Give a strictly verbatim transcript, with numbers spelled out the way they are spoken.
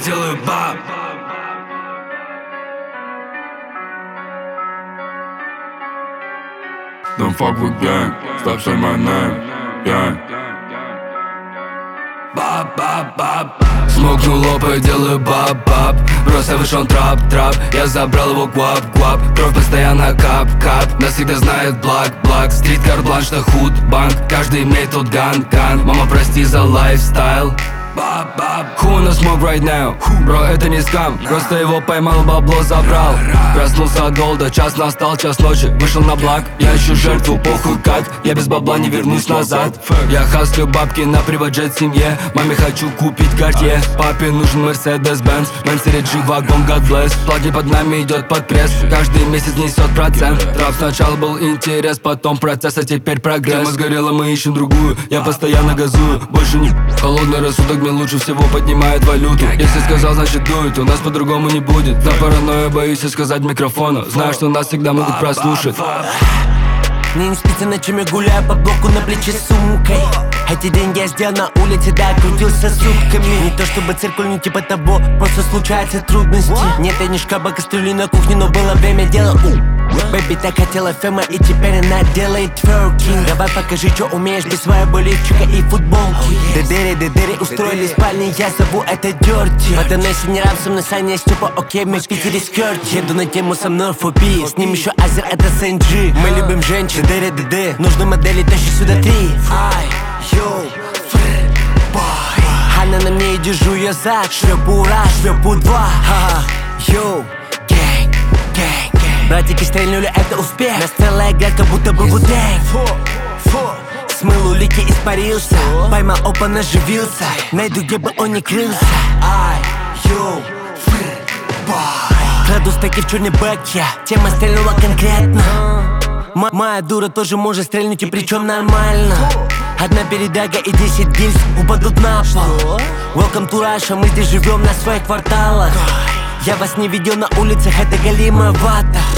делаю баб. Don't fuck with gang, stop saying my name, gang. Баб-баб-баб. Смокнул лопай, делаю баб-баб. Просто вышел трап-трап, я забрал его гуап-гуап. Кровь постоянно кап-кап, нас всегда знает блак-блак. Стрит карт-бланш на худ-банк, каждый имеет тут ган-ган. Мама, прости за лайфстайл. Баб-баб. Who wanna smoke right now? Бро, это не скам, просто его поймал, бабло забрал. Проснулся от голода, час настал, час ночи. Вышел на благ, я ищу жертву, похуй как. Я без бабла не вернусь назад. Я хаслю бабки на приват-джет семье. Маме хочу купить Cartier, папе нужен Mercedes-Benz. Мэнсери G-вагон, God bless. Плаги под нами идет под пресс, каждый месяц несет процент. Трап сначала был интерес, потом процесс, а теперь прогресс. Тема сгорела, мы ищем другую, я постоянно газую. Больше не холодный рассудок, мне лучше всего поднимает валюту. Если сказал, значит дует, у нас по-другому не будет. На паранойю боюсь сказать микрофона. Знаю, что нас всегда могут прослушать. Мне не спится ночами, гуляю по блоку на плече с сумкой. Эти деньги я сделал на улице, да, крутился сутками. Не то чтобы циркуль, не типа того, просто случаются трудности. Нет, я не шкаба, кастрюли на кухне, но было время дела. Бэби так хотела фема, и теперь она делает тверкинг. Давай покажи, что умеешь без своей болельщика и футболки. Дедери, дедери устроили спальни, я зову это Дёрти. По Теннесси не раб, со мной Саня Степа, окей, мы в Питере скёрти. Еду на тему со мной фоби, с ним еще Азер, это Сэнджи. Мы любим женщин, дедери, дедери, нужны модели, тащи сюда три. Ай, йоу, фрэ, бай. Она на мне и держу я за. Шлепу раз, шлепу два. Ха-ха, йоу, гэнг, гэнг. Братики стрельнули, это успех. Нас целая грязь, как будто бы вудень. Смыл улики, испарился. Поймал опан, оживился. Найду, где бы он ни крылся. Ай, йоу, фрэ, краду стаки в черный бэк, я. Тема стрельнула конкретно. М- Моя дура тоже может стрельнуть, и причем нормально. Одна передряга и десять гильз упадут на пол. Welcome to Russia, мы здесь живем на своих кварталах. Я вас не видел на улицах, это голимая вата.